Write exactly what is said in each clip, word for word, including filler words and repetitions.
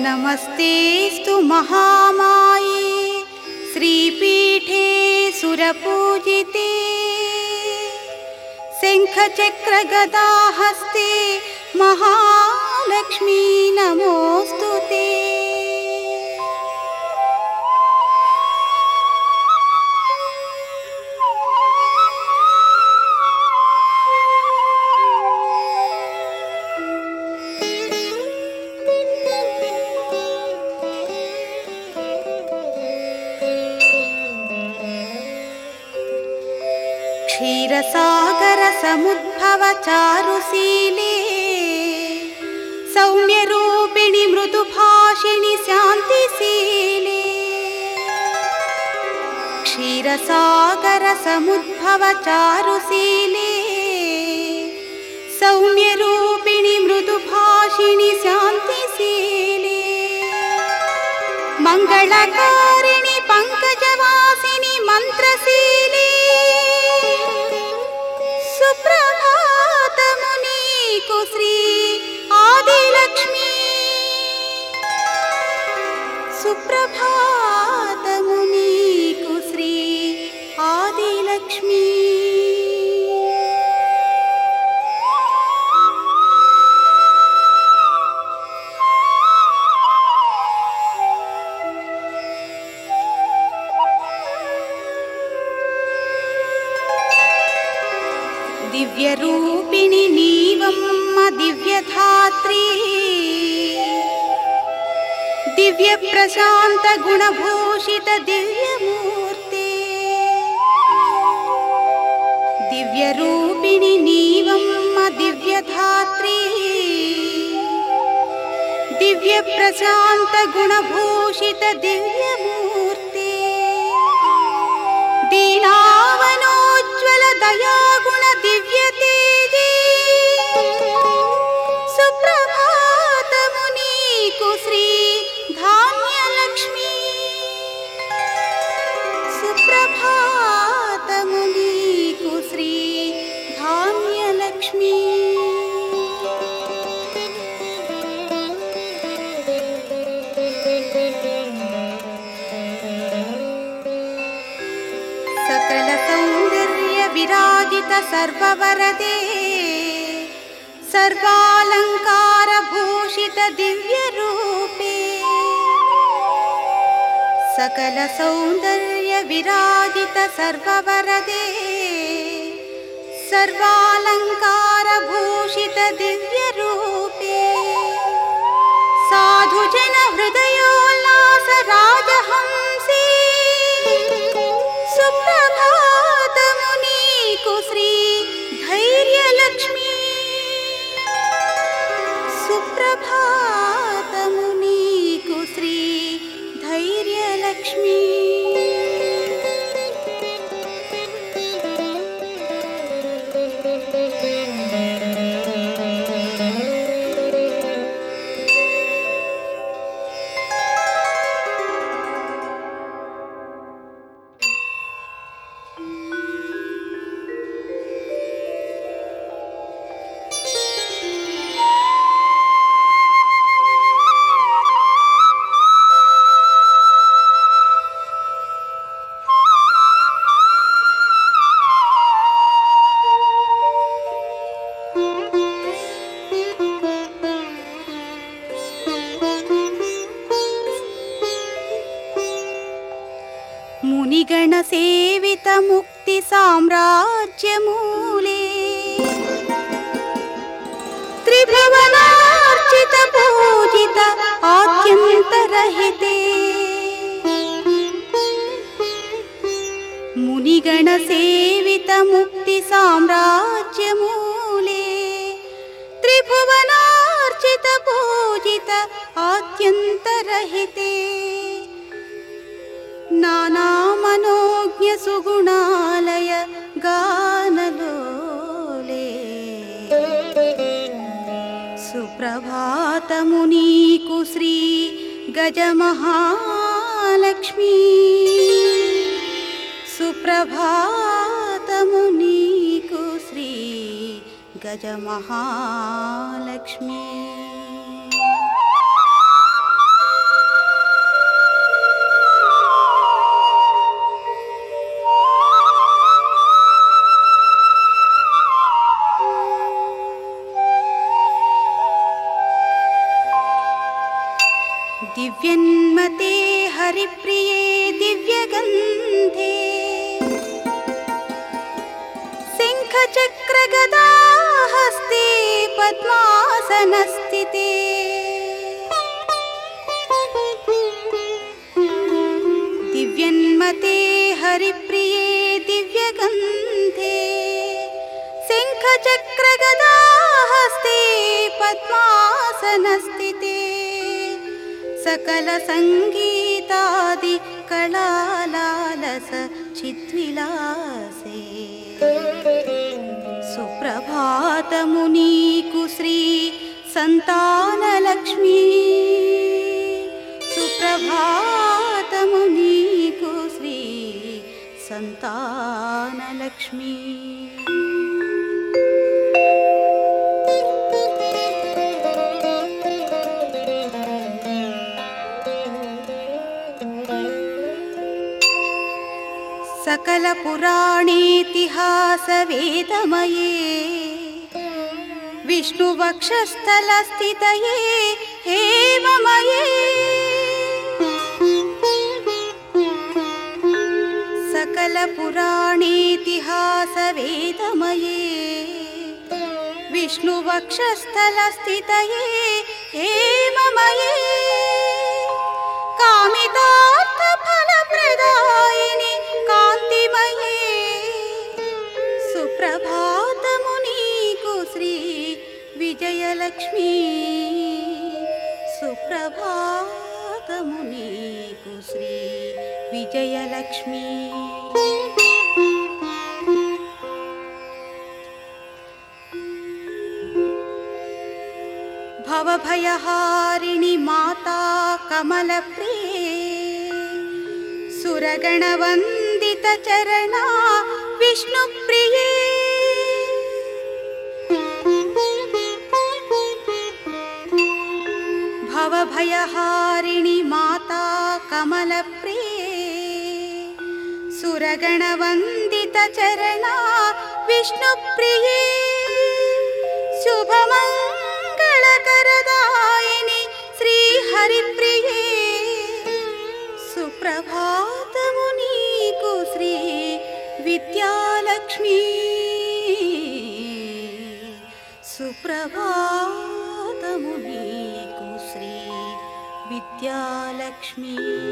नमस्तेस्तु महामाये श्रीपीठे सुरपूजिते शङ्खचक्रगदाहस्ते महालक्ष्मी नमोस्तुते। क्षीरसागर समुद्भव चारुशीले सौम्यरूपिणि मृदुभाषिणि शान्तिशीले। क्षीरसागर समुद्भव चारुशीले सौम्यरूपिणि मृदुभाषिणि शान्तिशीले। मंगलकारिणि पंकजवासिनि मंत्रशीले सुप्रभातमु नीकु श्री आदिलक्ष्मी। सुप्रभातमु नीकु श्री आदिलक्ष्मी। दिव्यरूपिणि नीवम्म दिव्यधात्री दिव्यप्रशान्त गुणभूषित दिव्यमूर्ते। दिव्यरूपिणि नीवम्म दिव्यधात्री दिव्यप्रशान्त गुणभूषित दिव्यमूर्ते। दीनावनोज्ज्वल दयागुण दिव्य तेजे सुप्रभातमु नीकु श्री धान्यलक्ष्मी। सुप्रभातमु नीकु श्री धान्यलक्ष्मी। सकल सौंदर्य विराजित सर्ववरदे सर्वालंकार भूषित दिव्य रूपे। सकल सौंदर्य विराजित सर्ववरदे सर्वालंकार भूषित दिव्य रूपे। साधु जन हृदयोल्लास राजहंसे सुप्रभातमु नीकु श्री धैर्यलक्ष्मी। सुप्रभातमु नीकु श्री धैर्यलक्ष्मी। मुनिगण सेवित मुक्ति साम्राज्य मूले त्रिभुवनार्चित पूजित आद्यन्तरहिते। मुनिगण सेवित मुक्ति साम्राज्य मूले त्रिभुवनार्चित पूजित आद्यन्तरहिते। नाना मनोज्ञ सुगुणालय गानलोले सुप्रभातमु नीकु श्री गजमहालक्ष्मी। सुप्रभातमु नीकु श्री गजमहालक्ष्मी। दिव्यगन्धे शङ्खचक्रगदा हस्ते पद्मासनस्थिते दिव्यन्मते हरिप्रिये दिव्यगन्धे शङ्खचक्रगदा हस्ते पद्मासनस्थिते सकल संगीतादि कलालालस चिद्विलासे सुप्रभातमु नीकु श्री संतानलक्ष्मी सुप्रभातमु नीकु श्री संतानलक्ष्मी सकल पुराणेतिहास वेदमये विष्णुवक्षस्थल स्थितये हेममये सकल पुराणेतिहास वेदमये विष्णुवक्षस्थल स्थितये हेममये कामितार्थ फलप्रदायिनि कांतिमये सुप्रभातमु नीकु श्री विजयलक्ष्मी सुप्रभातमु नीकु श्री विजयलक्ष्मी भवभयहारिणि माता कमलप्रिये सुरगणवन्दित चरणा विष्णुप्रिये भवभयहारिणि माता कमलप्रिये सुरगणवन्दित चरणा विष्णुप्रिये शुभमङ्गलकरदायिनि श्रीहरिप्रिये सुप्रभातमु नीकु श्री विद्यालक्ष्मी सुप्रभातमु नीकु श्री विद्यालक्ष्मी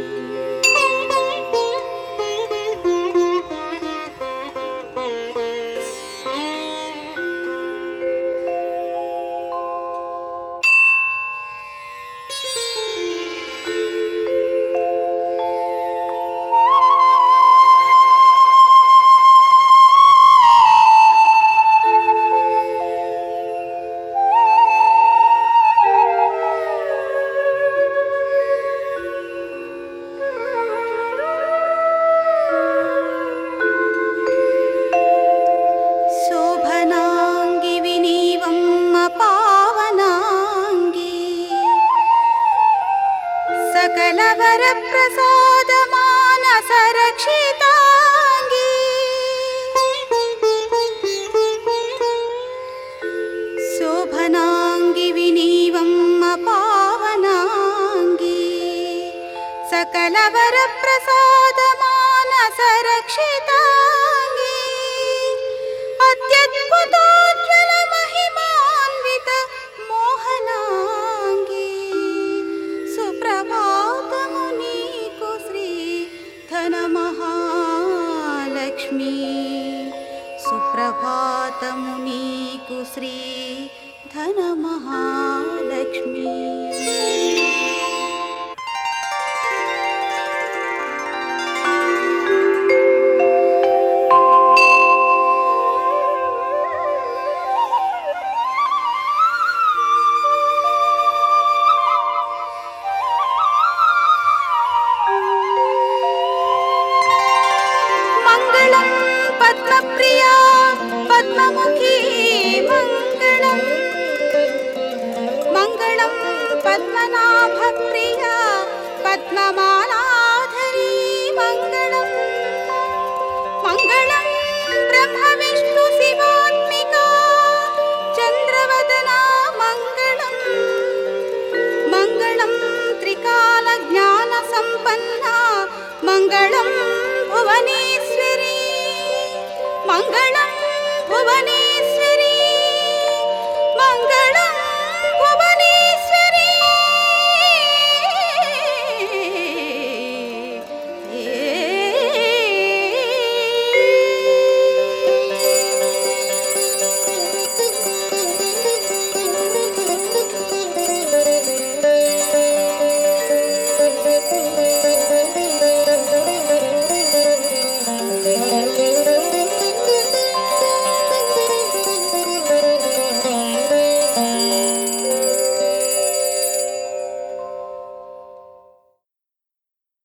सकलवरप्रसाद मानस रक्षितांगी शोभनांगी विनीवम्म पावनांगी सकलवरप्रसाद मानस रक्षितांगी अत्यद्भुतोज्ज्वल महिमान्वित मोहनांगी सुप्रभातमु नीकु श्री धनमहालक्ष्मी सुप्रभातमु नीकु श्री धनमहालक्ष्मी पद्मप्रिया पद्ममुखी मंगलम मंगलम पद्मनाभप्रिया पद्ममालाधरी मंगलम मंगलम ब्रह्म विष्णु शिवात्मिका चंद्रवदना मंगलम मंगलम त्रिकाल ज्ञान संपन्ना मंगलम भुवने भुवने